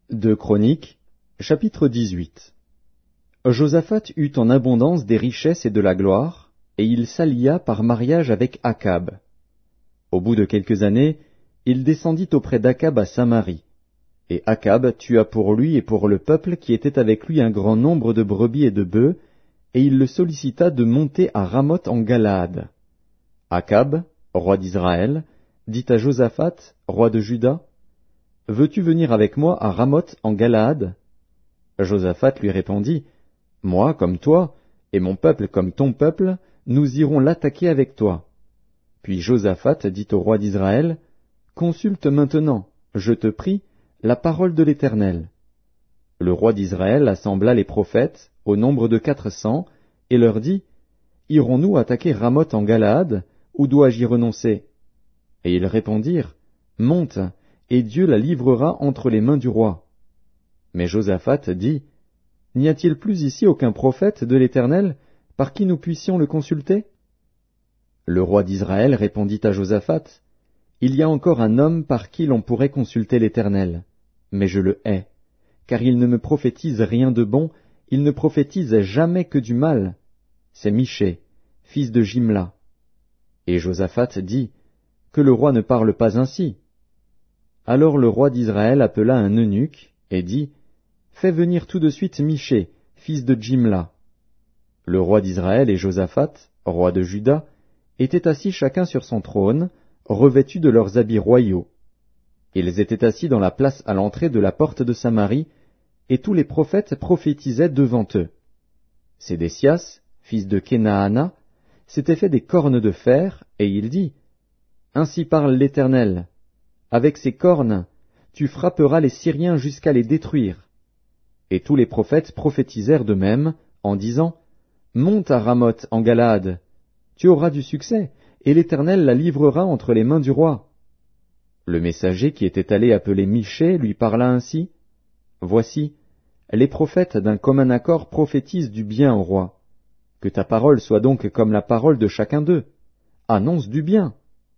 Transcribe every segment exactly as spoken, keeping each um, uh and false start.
Deux Chroniques, chapitre dix-huit. Josaphat eut en abondance des richesses et de la gloire, et il s'allia par mariage avec Akab. Au bout de quelques années, il descendit auprès d'Akab à Samarie. Et Akab tua pour lui et pour le peuple qui était avec lui un grand nombre de brebis et de bœufs, et il le sollicita de monter à Ramoth en Galaad. Akab, roi d'Israël, dit à Josaphat, roi de Juda, « Veux-tu venir avec moi à Ramoth en Galaad » Josaphat lui répondit, « Moi, comme toi, et mon peuple comme ton peuple, nous irons l'attaquer avec toi. » Puis Josaphat dit au roi d'Israël, « Consulte maintenant, je te prie, la parole de l'Éternel. » Le roi d'Israël assembla les prophètes, au nombre de quatre cents, et leur dit, « Irons-nous attaquer Ramoth en Galaad, ou dois-je y renoncer » Et ils répondirent, « Monte, et Dieu la livrera entre les mains du roi. » Mais Josaphat dit, « N'y a-t-il plus ici aucun prophète de l'Éternel par qui nous puissions le consulter » Le roi d'Israël répondit à Josaphat, « Il y a encore un homme par qui l'on pourrait consulter l'Éternel, mais je le hais, car il ne me prophétise rien de bon, il ne prophétise jamais que du mal. C'est Michée, fils de Jimla. » Et Josaphat dit, « Que le roi ne parle pas ainsi. » Alors le roi d'Israël appela un eunuque et dit, « Fais venir tout de suite Michée, fils de Jimla. » Le roi d'Israël et Josaphat, roi de Juda, étaient assis chacun sur son trône, revêtus de leurs habits royaux. Ils étaient assis dans la place à l'entrée de la porte de Samarie, et tous les prophètes prophétisaient devant eux. Sédécias, fils de Kenaana, s'était fait des cornes de fer, et il dit, « Ainsi parle l'Éternel. Avec ces cornes, tu frapperas les Syriens jusqu'à les détruire. » Et tous les prophètes prophétisèrent de même, en disant, « Monte à Ramoth en Galaad, tu auras du succès, et l'Éternel la livrera entre les mains du roi. » Le messager qui était allé appeler Michée lui parla ainsi, « Voici, les prophètes d'un commun accord prophétisent du bien au roi. Que ta parole soit donc comme la parole de chacun d'eux. Annonce du bien. »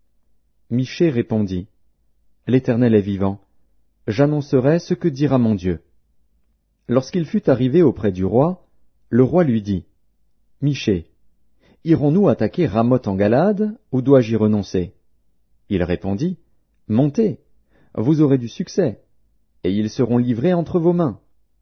Michée répondit, « L'Éternel est vivant. J'annoncerai ce que dira mon Dieu. » Lorsqu'il fut arrivé auprès du roi, le roi lui dit, « Michée, irons-nous attaquer Ramoth en Galaad, ou dois-je y renoncer » Il répondit, « Montez, vous aurez du succès, et ils seront livrés entre vos mains. »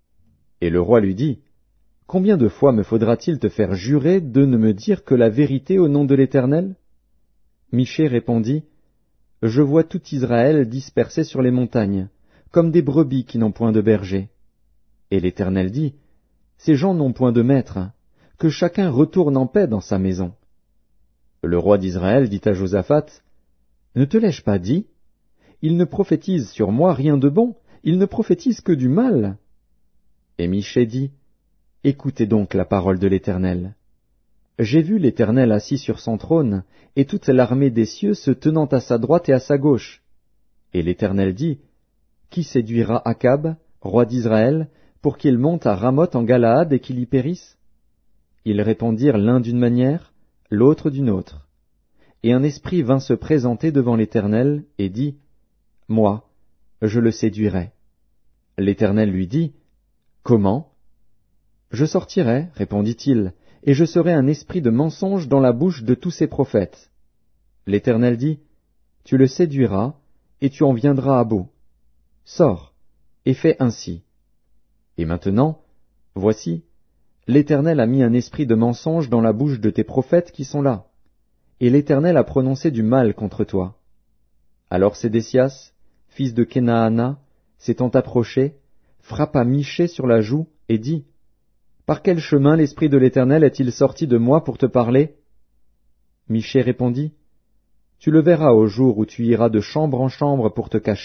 Et le roi lui dit, « Combien de fois me faudra-t-il te faire jurer de ne me dire que la vérité au nom de l'Éternel » Michée répondit, « Je vois tout Israël dispersé sur les montagnes, comme des brebis qui n'ont point de berger. » Et l'Éternel dit, « Ces gens n'ont point de maître, que chacun retourne en paix dans sa maison. » Le roi d'Israël dit à Josaphat, « Ne te l'ai-je pas dit? Il ne prophétise sur moi rien de bon, il ne prophétise que du mal. » Et Michée dit, « Écoutez donc la parole de l'Éternel. J'ai vu l'Éternel assis sur son trône, et toute l'armée des cieux se tenant à sa droite et à sa gauche. » Et l'Éternel dit, « Qui séduira Akab, roi d'Israël, pour qu'il monte à Ramoth en Galaad et qu'il y périsse » Ils répondirent l'un d'une manière, l'autre d'une autre. Et un esprit vint se présenter devant l'Éternel et dit, « Moi, je le séduirai. » L'Éternel lui dit, « Comment » ? « Je sortirai, répondit-il, et je serai un esprit de mensonge dans la bouche de tous ses prophètes. » L'Éternel dit, « Tu le séduiras, et tu en viendras à bout. Sors, et fais ainsi. » Et maintenant, voici, l'Éternel a mis un esprit de mensonge dans la bouche de tes prophètes qui sont là, et l'Éternel a prononcé du mal contre toi. Alors Sédécias, fils de Kenaana, s'étant approché, frappa Michée sur la joue et dit, « Par quel chemin l'Esprit de l'Éternel est-il sorti de moi pour te parler » Michée répondit, « Tu le verras au jour où tu iras de chambre en chambre pour te cacher. »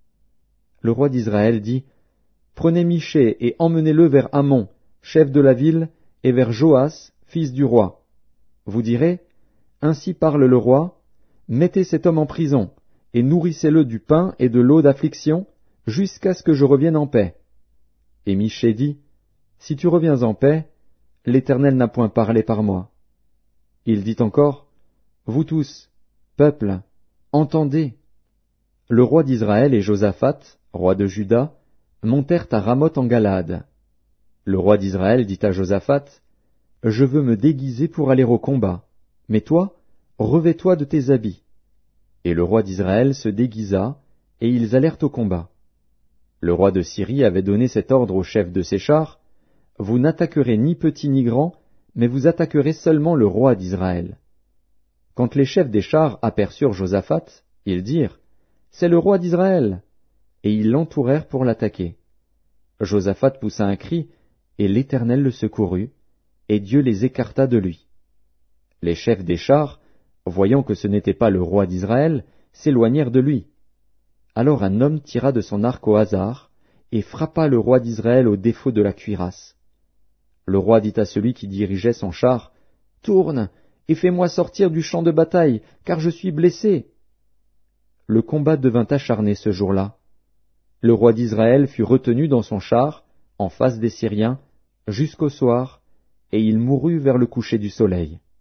Le roi d'Israël dit, « Prenez Michée et emmenez-le vers Amon, chef de la ville, et vers Joas, fils du roi. Vous direz, « Ainsi parle le roi, mettez cet homme en prison, et nourrissez-le du pain et de l'eau d'affliction, jusqu'à ce que je revienne en paix. » Et Michée dit, « Si tu reviens en paix, l'Éternel n'a point parlé par moi. » Il dit encore, « Vous tous, peuple, entendez. » Le roi d'Israël et Josaphat, roi de Juda, montèrent à Ramoth en Galade. Le roi d'Israël dit à Josaphat, « Je veux me déguiser pour aller au combat, mais toi, revêts-toi de tes habits. » Et le roi d'Israël se déguisa, et ils allèrent au combat. Le roi de Syrie avait donné cet ordre au chef de ses chars, « Vous n'attaquerez ni petit ni grand, mais vous attaquerez seulement le roi d'Israël. » Quand les chefs des chars aperçurent Josaphat, ils dirent, « C'est le roi d'Israël !» Et ils l'entourèrent pour l'attaquer. Josaphat poussa un cri, et l'Éternel le secourut, et Dieu les écarta de lui. Les chefs des chars, voyant que ce n'était pas le roi d'Israël, s'éloignèrent de lui. Alors un homme tira de son arc au hasard, et frappa le roi d'Israël au défaut de la cuirasse. Le roi dit à celui qui dirigeait son char, « Tourne, et fais-moi sortir du champ de bataille, car je suis blessé. » Le combat devint acharné ce jour-là. Le roi d'Israël fut retenu dans son char, en face des Syriens, jusqu'au soir, et il mourut vers le coucher du soleil.